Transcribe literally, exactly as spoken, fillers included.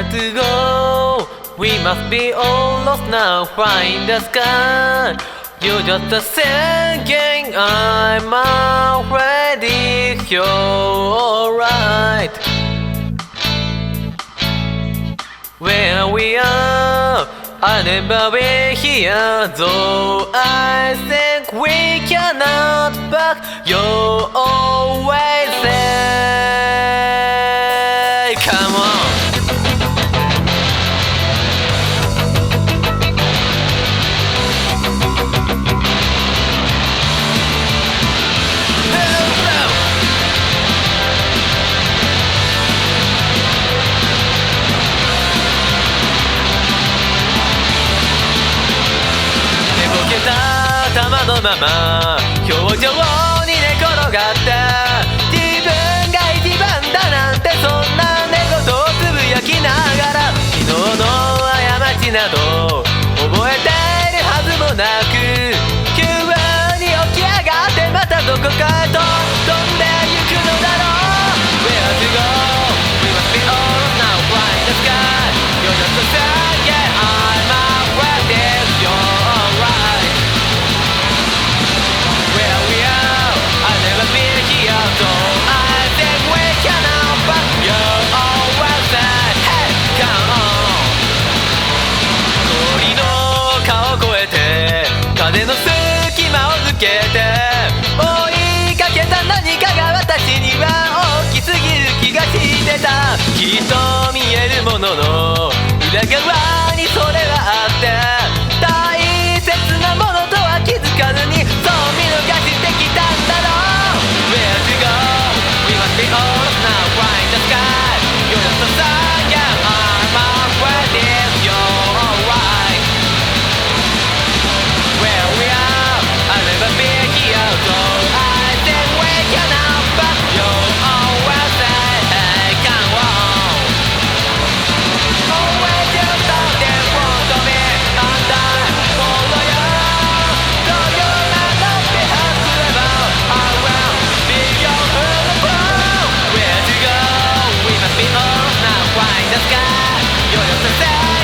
to go? We must be all lost now, find the sky. You're just a singing, I'm already here, alright. Where we are, I'll never be here, though I think we cannot back. You're always there. Come on.頭のまま表情に寝転がって自分が一番だなんてそんな寝言をつぶやきながら昨日の過ちなど覚えているはずもなく急に起き上がってまたどこかへと飛んでゆくのだろう Where to go? We must be all now flying the sky You're just a second I'm afraid this you're alright Where we are, I'll never be here So I think we can now But you're always there Hey, come on 鳥の顔越えて風の隙間を抜けて追いかけた何かが私には大きすぎる気がしてたきっと見えるものの裏側にそれはあって大切なものとは気づかずにそう見逃してきたんだろう Where to go? We must be all now flying the sky You're just a sun, yeah, I'm afraid if you're alright Where we are, I'll never be here So I think we can now But you're always there, hey, come on Always you stand in front of me And I follow you Though you may not be hard to ever I will be your football Where to go? We must be all now flying the sky You're just a